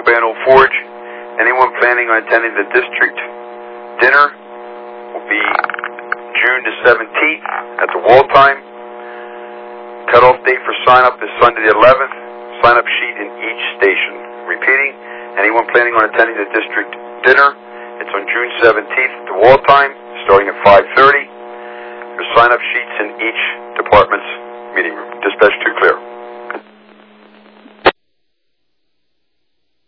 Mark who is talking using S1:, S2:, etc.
S1: Bay and Old Forge. Anyone planning on attending the district dinner will be June the 17th at the Wall Time. Cutoff date for sign-up is Sunday the 11th. Sign-up sheet in each station. Repeating, anyone planning on attending the district dinner, it's on June 17th at the Wall Time, starting at 5:30. There's sign-up sheets in each department's meeting room. Dispatch 2 clear.